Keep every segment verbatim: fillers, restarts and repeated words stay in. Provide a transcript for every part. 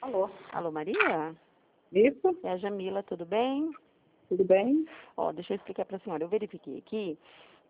Alô? Alô, Maria? Isso? É a Jamila, tudo bem? Tudo bem? Ó, deixa eu explicar para a senhora. Eu verifiquei aqui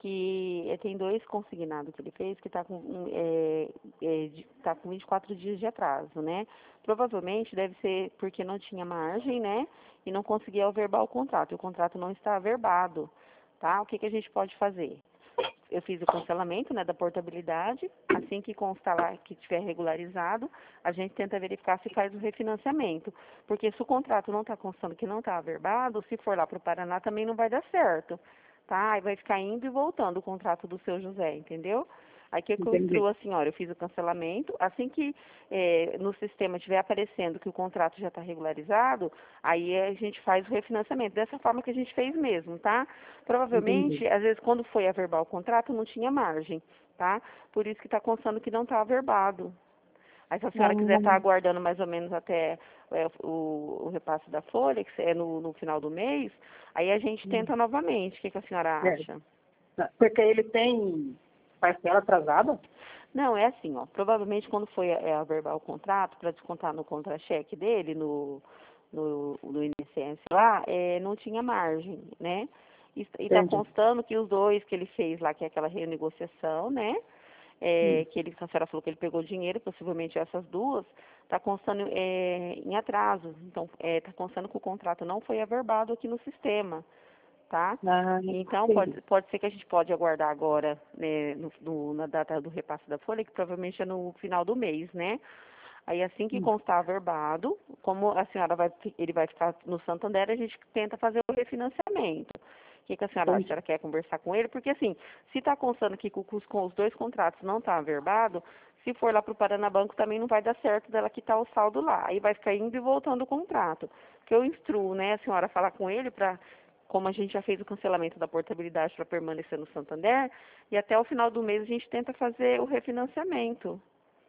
que eh, tem dois consignados que ele fez que está com, um, é, é, de- tá com vinte e quatro dias de atraso, né? Provavelmente deve ser porque não tinha margem, né? E não conseguia averbar o contrato. E o contrato não está averbado, tá? O que, que a gente pode fazer? Eu fiz o cancelamento, né, da portabilidade. Assim que constar lá que estiver regularizado, a gente tenta verificar se faz o refinanciamento. Porque se o contrato não está constando que não está averbado, se for lá para o Paraná também não vai dar certo, tá? Aí vai ficar indo e voltando o contrato do seu José, entendeu? Aí o que, que eu Entendi. instruo a senhora? Eu fiz o cancelamento. Assim que eh, no sistema estiver aparecendo que o contrato já está regularizado, aí a gente faz o refinanciamento. Dessa forma que a gente fez mesmo, tá? Entendi. Provavelmente, às vezes, quando foi averbar o contrato, não tinha margem, tá? Por isso que está constando que não está averbado. Aí, se a senhora quiser estar Hum, aguardando mais ou menos até é, o, o repasse da folha, que é no, no final do mês, aí a gente tenta novamente. O que, que a senhora é, acha? porque ele tem parcela atrasada? Não, é assim, ó. Provavelmente quando foi é, averbar o contrato, para descontar no contra-cheque dele, no, no, no I N S S lá, é, não tinha margem, né? E está Entendi. constando que os dois que ele fez lá, que é aquela renegociação, né? Hum. É, que ele, a senhora falou que ele pegou dinheiro, possivelmente essas duas, está constando é, em atraso. Então, está constando que o contrato não foi averbado aqui no sistema, tá? Ah, Então, entendi. pode, pode ser que a gente pode aguardar agora, né, no, no- na data do repasse da folha, que provavelmente é no final do mês, né? Aí, assim que Hum. constar averbado, como a senhora vai, fi- ele vai ficar no Santander, a gente tenta fazer o refinanciamento. O que, que a senhora acha? A Entendi. senhora quer conversar com ele? Porque, assim, se está constando que com, os com os dois contratos não está averbado, se for lá para o Paranabanco também não vai dar certo dela quitar o saldo lá. Aí vai ficar indo e voltando o contrato. Que eu instruo, né, a senhora falar com ele para, como a gente já fez o cancelamento da portabilidade para permanecer no Santander, e até o final do mês a gente tenta fazer o refinanciamento.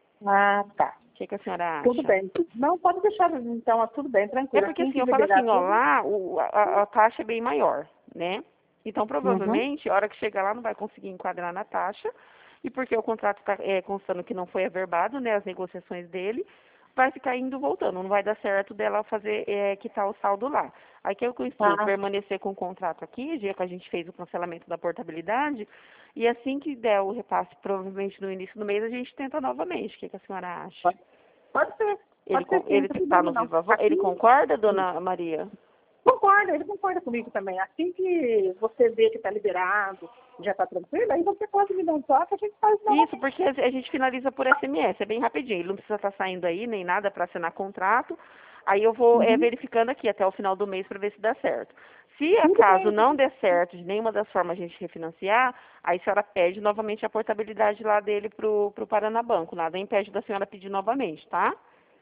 Ah, tá. O que, que a senhora Tudo acha? bem. Não, pode deixar, então, tudo bem, É tranquilo. porque Assim assim, que eu falo liberar assim, ó, tudo. lá o, a, a taxa é bem maior, né? Então, Uhum. provavelmente, a hora que chegar lá, não vai conseguir enquadrar na taxa, e porque o contrato está é, constando que não foi averbado, né, as negociações dele, vai ficar indo e voltando, não vai dar certo dela fazer, é, quitar o saldo lá. Aí que eu instruo Ah, permanecer com o contrato aqui, dia que a gente fez o cancelamento da portabilidade, e assim que der o repasse, provavelmente no início do mês, a gente tenta novamente. O que, que a senhora acha? pode, pode ser. Ele, Pode ser con- sim, não ele tem está no problema não. Viva Voz? Ele Aqui, concorda, dona Maria? concorda, ele concorda comigo também. Assim que você vê que está liberado, já está tranquilo, aí você pode me dar um toque, a gente faz Isso, novamente. porque a a gente finaliza por S M S, é bem rapidinho. Ele não precisa estar saindo aí, nem nada para assinar contrato. Aí eu vou é, Uhum. verificando aqui até o final do mês para ver se dá certo. Se Tudo acaso bem. não der certo de nenhuma das formas a gente refinanciar, aí a senhora pede novamente a portabilidade lá dele pro, pro Paranabanco. Nada impede da senhora pedir novamente, tá?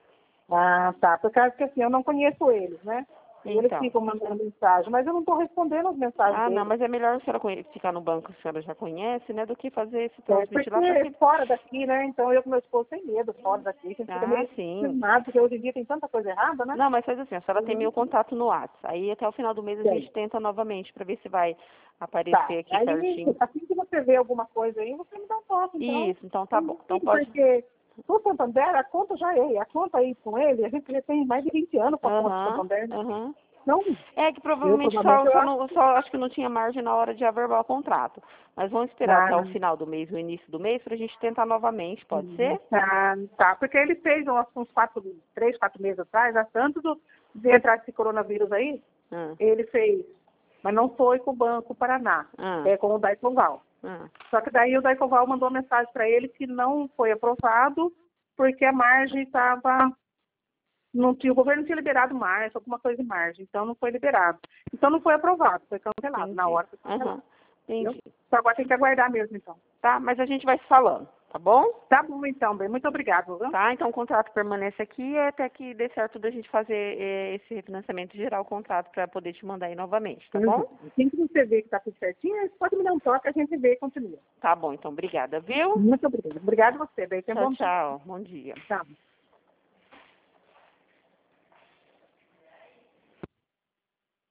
Ah, tá. Por causa que assim, eu não conheço eles, né? E eles Então. ficam mandando mensagem, mas eu não estou respondendo as mensagens Ah, não, deles. mas é melhor a senhora conhe- ficar no banco que a senhora já conhece, né, do que fazer esse É, transmitir lá, porque porque... fora daqui, né? Então eu com meu esposo tem medo, fora daqui, a gente fica Ah, meio sim. cismado, porque hoje em dia tem tanta coisa errada, né? Não, mas faz assim, a senhora tem Uhum. meu contato no WhatsApp. Aí até o final do mês a Tem. gente tenta novamente para ver se vai Tá. aparecer aqui Aí, certinho. assim que você vê alguma coisa aí, você me dá um toque, então. Isso, então tá bom. Então pode. Porque o Santander, a conta já é. A conta aí com ele, a gente já tem mais de vinte anos com a conta do Aham, Santander. aham. Não, É que eu provavelmente provavelmente só, eu só, acho não, que. só acho que não tinha margem na hora de averbar o contrato. Mas vamos esperar até o Ah, final do mês, o início do mês, para a gente tentar novamente, pode ser? tá, tá, porque ele fez uns, uns quatro, três, quatro meses atrás, há tanto do, de entrar esse coronavírus aí, Ah, ele fez, mas não foi com o Banco Paraná, ah, é com o Daicoval. ah. Só que daí o Daicoval mandou uma mensagem para ele que não foi aprovado porque a margem estava, não tinha, o governo tinha liberado margem, alguma coisa de margem, então não foi liberado. Então não foi aprovado, foi cancelado, na Entendi. hora foi cancelado, Aham, entendeu? entendi. Então agora tem que aguardar mesmo, então. Tá, mas a gente vai se falando, tá bom? Tá bom, então, bem, muito obrigado, viu? Tá, então o contrato permanece aqui até que dê certo da gente fazer eh, esse refinanciamento e gerar o contrato para poder te mandar aí novamente, tá bom? Assim que você vê que está tudo certinho, você pode me dar um toque, a gente vê e continua. Tá bom, então obrigada, viu? Muito obrigada. Obrigada a você, bem, tenha um Tchau, bom dia. tchau. Bom dia. Tchau.